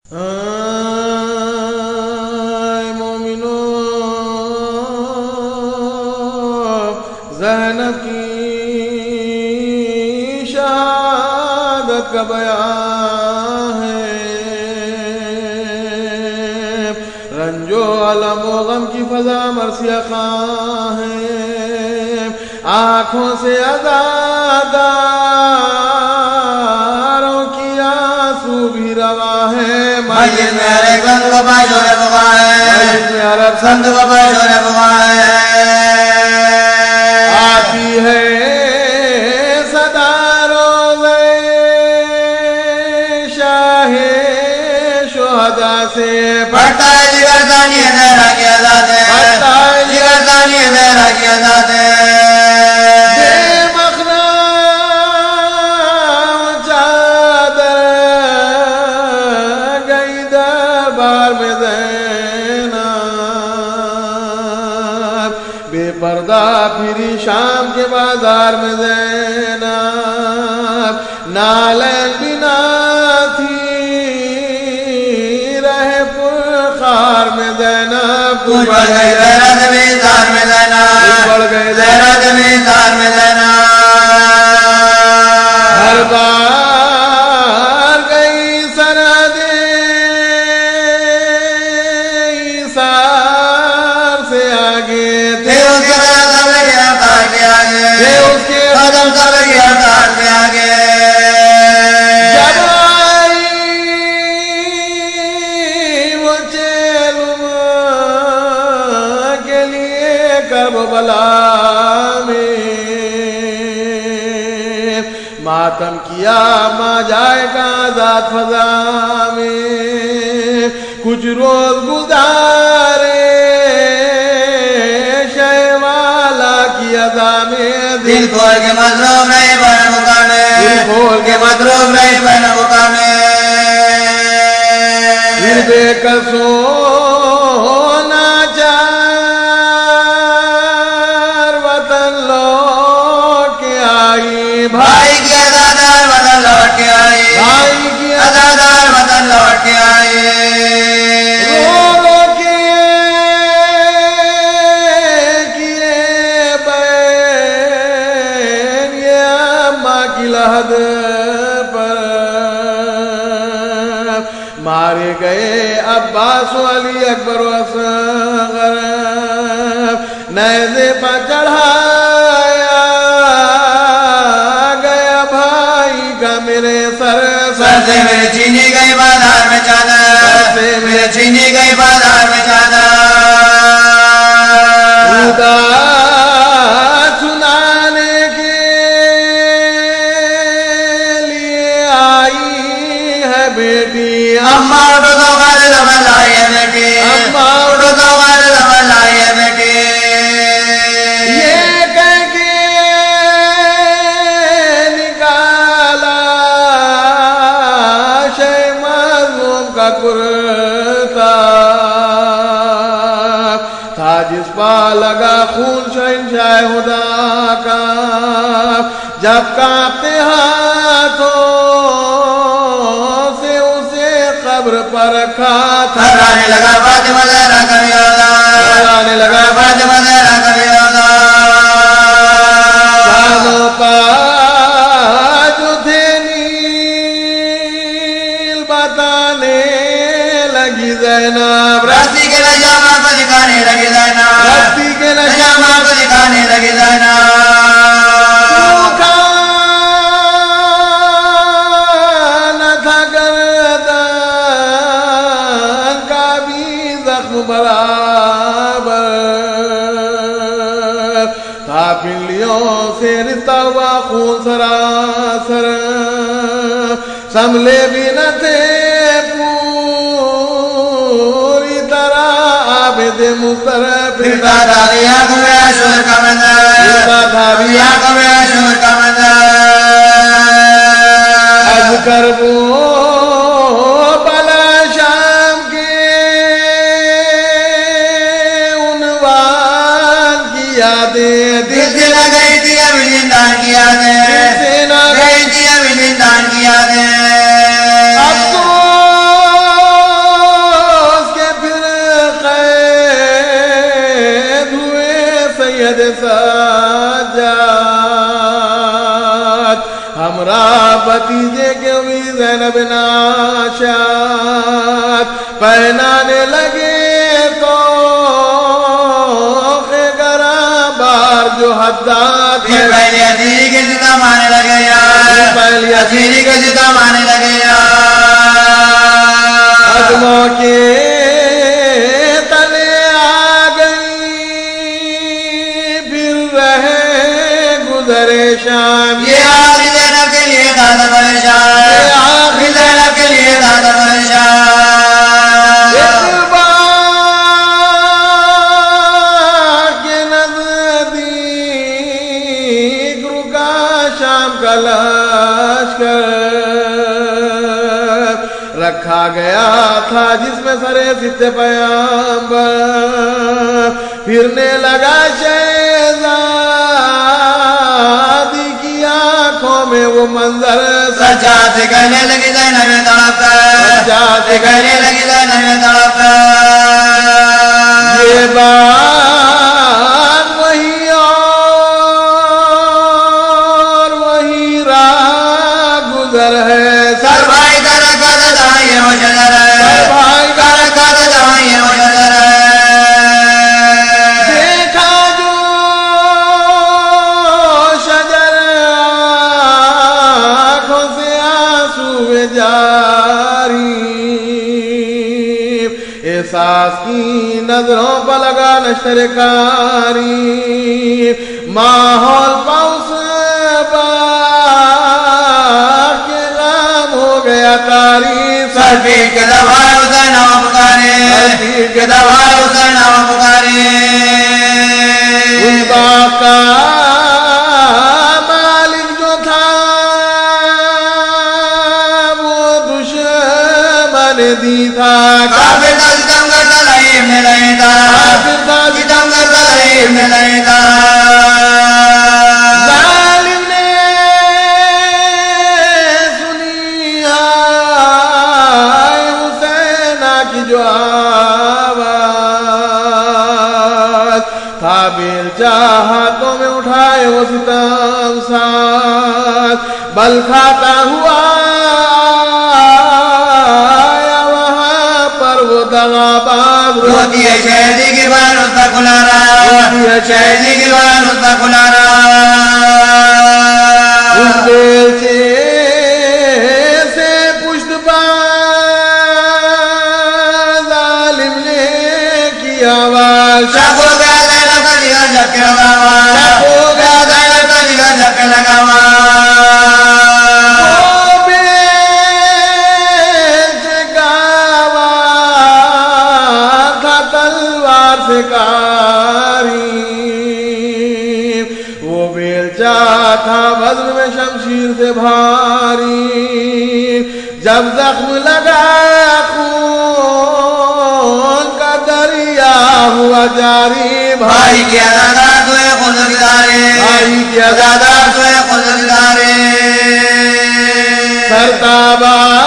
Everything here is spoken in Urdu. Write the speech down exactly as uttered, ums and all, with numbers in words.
اے مومنو زینب کی شہادت کا بیان ہے، رنج و علم و غم کی فضا مرثیہ خواں ہے، آنکھوں سے عزاداروں کی آنسو بھی رواں ہے، مسجد میں ہر ایک بند کو پائشور بغا ہے، مسجد میں ہر ایک سند کو پائشور بغا ہے، آتی ہے صدا روزے شاہ شہداء سے، پڑھتا ہے جگر ثانی زہرا کی آزاد ہے، پڑھتا ہے جگر ثانی زہرا کی آزاد ہے، بے مخرام چادر گئی دربار میں زینب، بے پردہ پھری شام کے بازار میں زینب، نالین بنا تھی رہے پرخار میں زینب، کچھ بڑھ گئی زہرا زمیندار میں زینب، بڑھ گئے زہرا زمیندار میں زینب، ہر بار گئی سرحدیں ایثار سے آگے تھے اس کے قدم لگے آتار کے آگے، تھے اس کے قدم سب لگے آتار کے آگے، جب آئی وہ چیلم کے لیے کربلا میں، ماتم کیا ماں جائے کا آزاد فضا میں، کچھ روز گزارے شہ والا کی ادا میں، دل کھول کے مظلوم نہیں بن مکانے، دل کھول کے مظلوم نہیں بن مکانے، پھر بے کسوں ناچار وطن لوٹ کے آئی، بھائی کی ازادار وطن لوٹ کے آئی، بھائی کی ازادار وطن لوٹ کے آئی، رو رو کے کیے بین یہ اماں کی لحد پر، مارے گئے عباس و علی اکبر و اصغر، نیزے پر چڑھایا گیا بھائی کا میرے سر، سر سے میرے چینی گئی بازار میں چادر، سے میرے چینی گئی بازار میں چادر، خدا سنانے کے لیے آئی ہے بیٹی، اماں اٹھو تو غالب زبان لائی ہے بیٹی، اماں اٹھو تو غالب زبان لائی ہے بیٹی، یہ کہہ کے نکالا شہ مظلوم کا کرتا تھا جس پا لگا خون شہنشاہ خدا کا، جب کانپتے ہاتھوں سے اسے قبر پر رکھا تھا، تھرانے لگا فاطمہ زہرا کا میادہ، تھرانے لگا فاطمہ زہرا کا میادہ، چادوں کا جو تھے نیل بتانے لگی زینب، راستی کے نجامات کو دکھانے لگی زینب، راستی کے نجامات کو دکھانے لگی زینب، سوکھا نہ تھا گردن کا بھی زخم برابر تھا، پنڈلیوں سے رشتہ ہوا خون سراسر، سنبھلے بھی نہ تھے پوری طرح عابد مصطفی، پھرتا تھا بھی آنکھوں میں عاشور کا منظر، پھرتا تھا بھی آنکھوں میں عاشور کا منظر، از کربو بلا شام کے عنوان کی یادیں دل سے نہ گئی تھی ابھی زندان کی یادیں، دل سے نہ گئی تھی ابھی زندان کی یادیں، تماشات پہنانے لگے تو گرا بار جو حداد یہ پہلی اسیری کے زدہ مانے لگے یار پہلی اسیری کے زدہ مانے لگے یار قدموں کے تلے آ گئی پھر رہے گزرے شام یہ آخری زینب کے لیے دادا پریشان یہ آخری زینب کے لیے دادا پریشان کے نزدیک رکا شام کا لشکر رکھا گیا تھا جس میں سرے ستے پیامبر پھرنے لگا شہزادی کی آنکھوں میں وہ منظر سجاد کہنے لگی زینب تڑپ سجاد کہنے لگی زینب تڑپ یہ بات وہی اور وہی راہ گزر ہے سر بھائی کا رکھا دائیں وہ شجر ہے بھائی کا رکھا دائیں وہ شجر ہے دیکھا جو شجر آنکھوں سے آنسو جاری احساس کی نظروں پر لگا نشتر کاری ماحول پاؤس باغ کے غم ہو گیا تاریخ سرفی کے دبائے حسین و پکارے کے دبائے حسین و پکارے ان باغ کا مالک جو تھا وہ دشمن دی تھا کافر دا ستم کرتا لئیم نے لئے دا کافر دا ستم کرتا لئیم نے لئے دا ظالم نے سنی آئے حسینہ کی جو آواز تھا بیلچہ ہاتھوں میں اٹھائے وہ ستم ساتھ بل کھاتا ہوا آیا وہاں پر وہ دغا باز روتی ہے شہدی کی بان اس تک کھلا رہا روتی ہے شہدی کی بان اس تک کھلا رہا اس بیلچے سے پشت پا ظالم نے کی آواز شاہ ہو گیا زینب کا جگر جھکے لگا ہوا ہو گیا زینب کا جگر جھکے لگا ہوا وہ بیلچے کا وار تھا تلوار سے کاری وہ بیلچہ تھا وزن میں شمشیر سے بھاری جب زخم لگا خون کا دریا ہوا جاری بھائی کی عزادات ہوئے خود گزارے بھائی کی عزادات ہوئے خود گزارے سرتابا